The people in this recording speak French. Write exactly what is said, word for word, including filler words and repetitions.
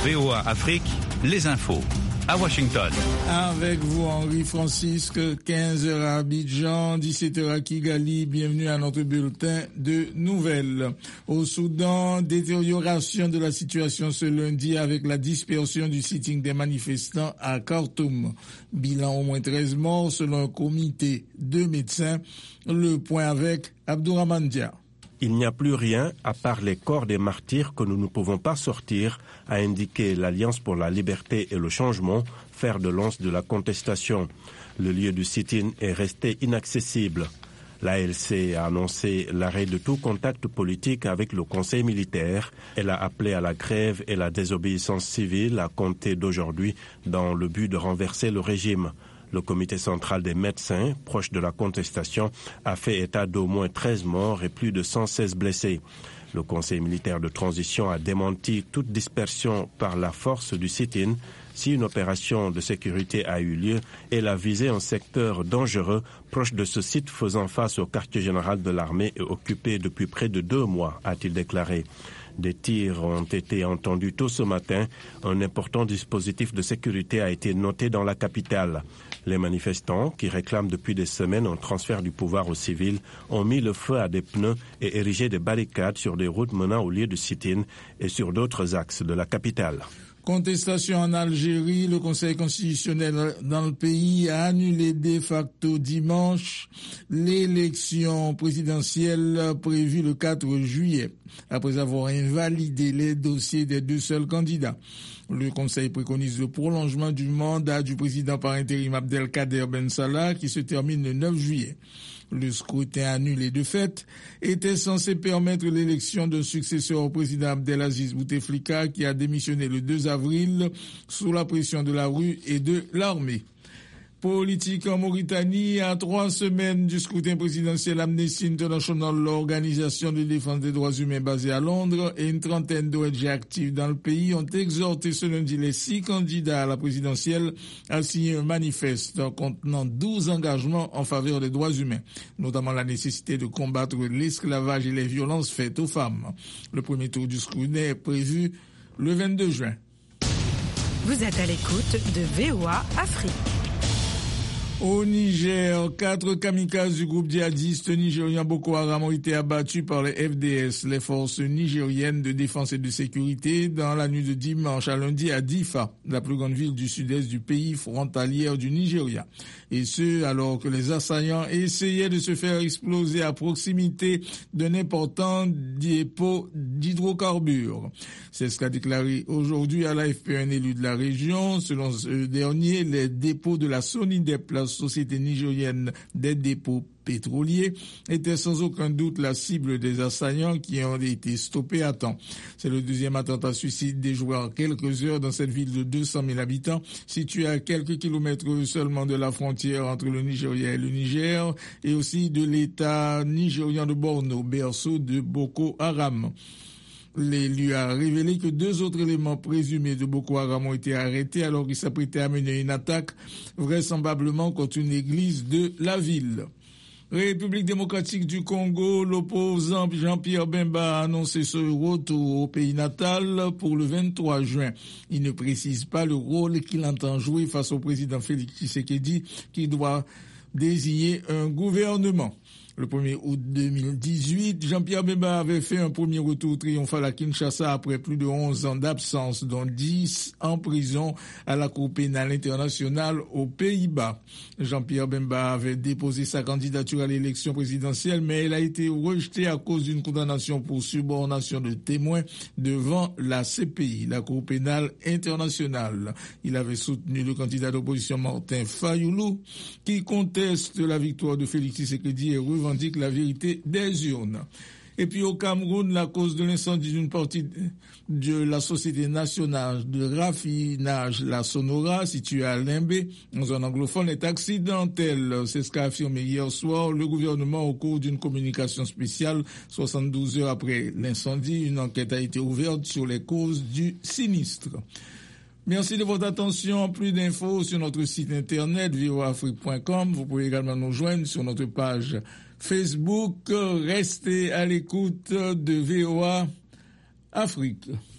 V O A Afrique, les infos. À Washington. Avec vous, Henri Francisque, quinze heures à Abidjan, dix-sept heures à Kigali. Bienvenue à notre bulletin de nouvelles. Au Soudan, détérioration de la situation ce lundi avec la dispersion du sitting des manifestants à Khartoum. Bilan au moins treize morts selon un comité de médecins. Le point avec Abdourahmane Dia. Il n'y a plus rien, à part les corps des martyrs que nous ne pouvons pas sortir, a indiqué l'Alliance pour la liberté et le changement, fer de lance de la contestation. Le lieu du sit-in est resté inaccessible. L'A L C a annoncé l'arrêt de tout contact politique avec le Conseil militaire. Elle a appelé à la grève et la désobéissance civile à compter d'aujourd'hui dans le but de renverser le régime. Le comité central des médecins, proche de la contestation, a fait état d'au moins treize morts et plus de cent seize blessés. Le conseil militaire de transition a démenti toute dispersion par la force du sit-in. Si une opération de sécurité a eu lieu, elle a visé un secteur dangereux proche de ce site faisant face au quartier général de l'armée et occupé depuis près de deux mois, a-t-il déclaré. Des tirs ont été entendus tôt ce matin. Un important dispositif de sécurité a été noté dans la capitale. Les manifestants, qui réclament depuis des semaines un transfert du pouvoir aux civils, ont mis le feu à des pneus et érigé des barricades sur des routes menant au lieu du sit-in et sur d'autres axes de la capitale. Contestation en Algérie, le Conseil constitutionnel dans le pays a annulé de facto dimanche l'élection présidentielle prévue le quatre juillet, après avoir invalidé les dossiers des deux seuls candidats. Le Conseil préconise le prolongement du mandat du président par intérim Abdelkader Ben Salah qui se termine le neuf juillet. Le scrutin annulé de fait était censé permettre l'élection d'un successeur au président Abdelaziz Bouteflika qui a démissionné le deux avril sous la pression de la rue et de l'armée. Politique en Mauritanie, à trois semaines du scrutin présidentiel, Amnesty International, l'organisation de défense des droits humains basée à Londres, et une trentaine d'O N G actives dans le pays ont exhorté ce lundi les six candidats à la présidentielle à signer un manifeste contenant douze engagements en faveur des droits humains, notamment la nécessité de combattre l'esclavage et les violences faites aux femmes. Le premier tour du scrutin est prévu le vingt-deux juin. Vous êtes à l'écoute de V O A Afrique. Au Niger, quatre kamikazes du groupe djihadiste nigérien Boko Haram ont été abattus par les F D S, les forces nigériennes de défense et de sécurité, dans la nuit de dimanche à lundi à Difa, la plus grande ville du sud-est du pays frontalière du Nigeria. Et ce, alors que les assaillants essayaient de se faire exploser à proximité d'un important dépôt d'hydrocarbures. C'est ce qu'a déclaré aujourd'hui à l'A F P un élu de la région. Selon ce dernier, les dépôts de la Sonidep, la société nigérienne des dépôts pétroliers, étaient sans aucun doute la cible des assaillants qui ont été stoppés à temps. C'est le deuxième attentat suicide déjoué en quelques heures dans cette ville de deux cent mille habitants, située à quelques kilomètres seulement de la frontière entre le Nigeria et le Niger, et aussi de l'État nigérian de Borno, berceau de Boko Haram. L'élu a révélé que deux autres éléments présumés de Boko Haram ont été arrêtés alors qu'ils s'apprêtaient à mener une attaque vraisemblablement contre une église de la ville. République démocratique du Congo, l'opposant Jean-Pierre Bemba a annoncé ce retour au pays natal pour le vingt-trois juin. Il ne précise pas le rôle qu'il entend jouer face au président Félix Tshisekedi qui doit désigner un gouvernement. Le premier août deux mille dix-huit, Jean-Pierre Bemba avait fait un premier retour triomphal à Kinshasa après plus de onze ans d'absence, dont dix en prison à la Cour pénale internationale aux Pays-Bas. Jean-Pierre Bemba avait déposé sa candidature à l'élection présidentielle, mais elle a été rejetée à cause d'une condamnation pour subornation de témoins devant la C P I, la Cour pénale internationale. Il avait soutenu le candidat d'opposition Martin Fayoulou, qui conteste la victoire de Félix Tshisekedi et revendique la vérité des urnes. Et puis au Cameroun, la cause de l'incendie d'une partie de la Société nationale de raffinage, la Sonora, située à Limbé, en zone anglophone, est accidentelle. C'est ce qu'a affirmé hier soir le gouvernement au cours d'une communication spéciale. soixante-douze heures après l'incendie, une enquête a été ouverte sur les causes du sinistre. Merci de votre attention. Plus d'infos sur notre site internet v o a afrique point com. Vous pouvez également nous joindre sur notre page Facebook. Restez à l'écoute de V O A Afrique.